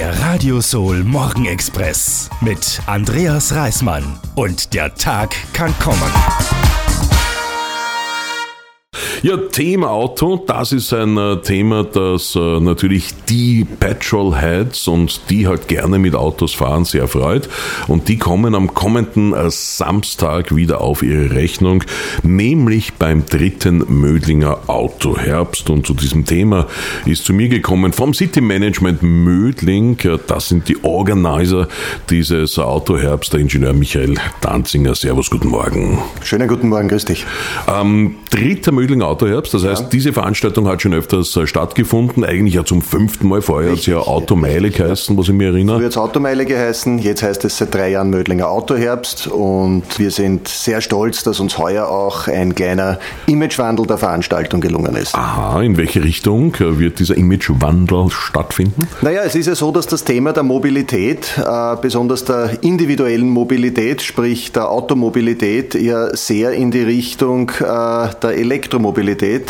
Der Radio Soul Morgenexpress mit Andreas Reismann. Und der Tag kann kommen. Ja, Thema Auto, das ist ein Thema, das natürlich die Petrolheads und die halt gerne mit Autos fahren sehr freut. Und die kommen am kommenden Samstag wieder auf ihre Rechnung, nämlich beim 3. Mödlinger Autoherbst. Und zu diesem Thema ist zu mir gekommen vom City Management Mödling. Das sind die Organizer dieses Autoherbst, der Ingenieur Michael Danzinger. Servus, guten Morgen. Schönen guten Morgen, grüß dich. 3. Mödlinger Autoherbst, das heißt, diese Veranstaltung hat schon öfters stattgefunden, eigentlich ja zum 5. Mal. Vorher hat es ja Automeile geheißen, was ich mir erinnere. Früher hat es Automeile geheißen, jetzt heißt es seit 3 Jahren Mödlinger Autoherbst und wir sind sehr stolz, dass uns heuer auch ein kleiner Imagewandel der Veranstaltung gelungen ist. Aha, in welche Richtung wird dieser Imagewandel stattfinden? Naja, es ist ja so, dass das Thema der Mobilität, besonders der individuellen Mobilität, sprich der Automobilität, ja sehr in die Richtung der Elektromobilität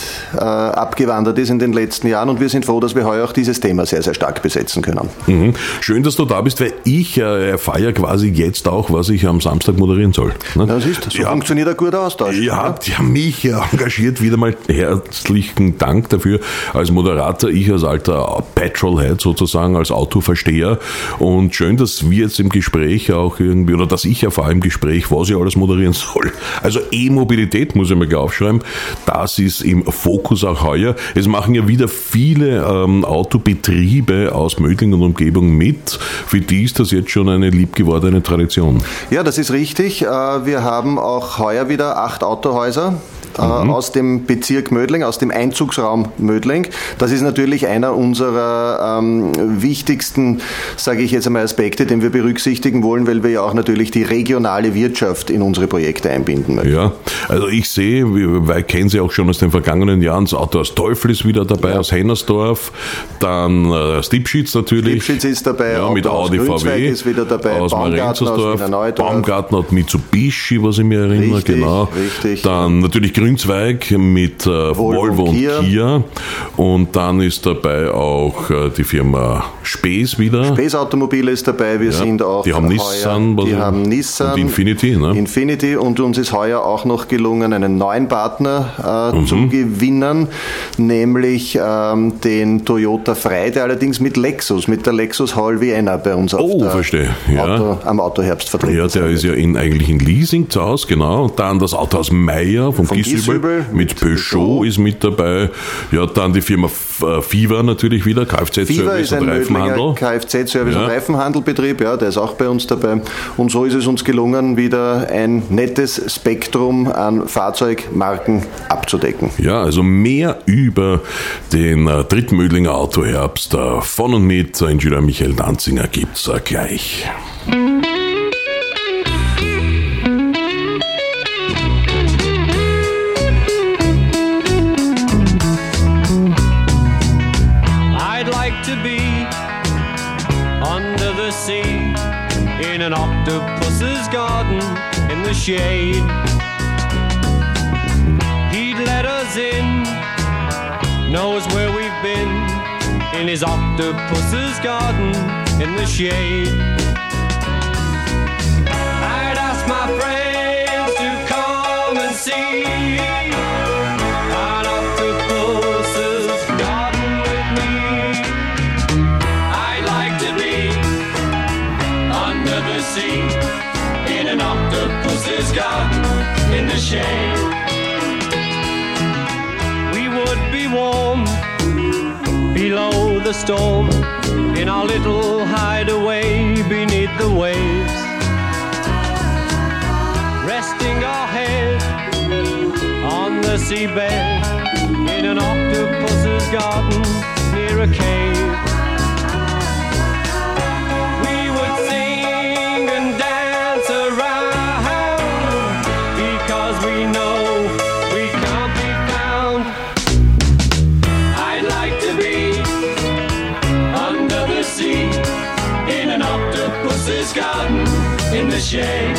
abgewandert ist in den letzten Jahren und wir sind froh, dass wir heuer auch dieses Thema sehr, sehr stark besetzen können. Mhm. Schön, dass du da bist, weil ich erfahre ja quasi jetzt auch, was ich am Samstag moderieren soll. Ne? Das ist, so funktioniert ein guter Austausch. Ja, die haben mich engagiert, wieder mal herzlichen Dank dafür als Moderator, ich als alter Petrolhead sozusagen, als Autoversteher und schön, dass wir jetzt im Gespräch auch irgendwie, oder dass ich erfahre im Gespräch, was ich alles moderieren soll. Also E-Mobilität muss ich mir gleich aufschreiben, das ist im Fokus auch heuer. Es machen ja wieder viele Autobetriebe aus Mödling und Umgebung mit. Für die ist das jetzt schon eine liebgewordene Tradition. Ja, das ist richtig. Wir haben auch heuer wieder 8 Autohäuser. Aus dem Bezirk Mödling, aus dem Einzugsraum Mödling. Das ist natürlich einer unserer wichtigsten, sage ich jetzt einmal, Aspekte, den wir berücksichtigen wollen, weil wir ja auch natürlich die regionale Wirtschaft in unsere Projekte einbinden möchten. Ja, also ich sehe, weil kennen Sie auch schon aus den vergangenen Jahren, das Auto aus Teufel ist wieder dabei, aus Hennersdorf, dann Stipschitz natürlich. Stipschitz ist dabei, ja, mit Audi VW, ist wieder dabei, aus Baumgartner, Baumgartner hat Mitsubishi, was ich mir erinnere, richtig, genau. Richtig. Dann natürlich Grünzweig mit Volvo und Kia. Und dann ist dabei auch die Firma Space wieder. Space Automobile ist dabei. Wir sind auch die haben Nissan, Nissan und Infinity. Ne? Infinity und uns ist heuer auch noch gelungen, einen neuen Partner zu gewinnen, nämlich den Toyota Frei, der allerdings mit der Lexus Hall Vienna bei uns am Autoherbst vertreten ist. Ja, der ist ja eigentlich in Leasing zu Hause, genau. Und dann das Autohaus Meyer vom Giesübel mit Peugeot ist mit dabei. Ja, dann die Firma Fiva natürlich wieder, Kfz-Service und Reifenhandel. Kfz-Service und Reifenhandelbetrieb, ja, der ist auch bei uns dabei. Und so ist es uns gelungen, wieder ein nettes Spektrum an Fahrzeugmarken abzudecken. Ja, also mehr über den 3. Mödlinger Autoherbst von und mit Ingenieur Michael Danzinger gibt's gleich. In an octopus's garden in the shade. He'd let us in, knows where we've been, in his octopus's garden in the shade. I'd ask my friends to come and see an octopus's garden with me. I'd like to be under the sea, in an octopus's garden, in the shade. We would be warm, below the storm, in our little hideaway beneath the waves, resting our head on the seabed, in an octopus's garden, near a cave. Garden in the shade.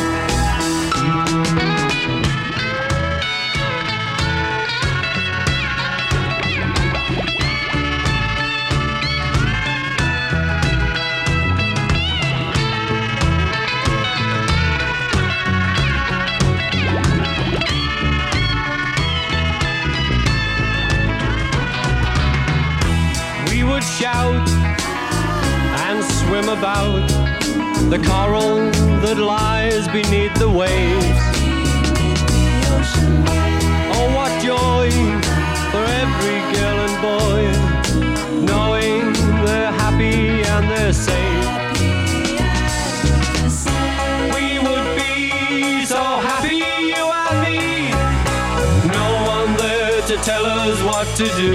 dream about the coral that lies beneath the waves. Oh, what joy for every girl and boy, knowing they're happy and they're safe. We would be so happy, you and me, no one there to tell us what to do.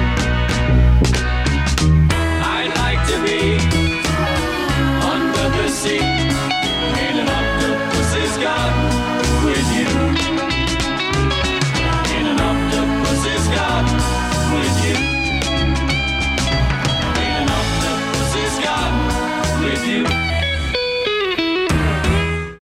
I'd like to be under the sea in an octopus's garden with you. In an octopus's garden with you. In an octopus's garden with you.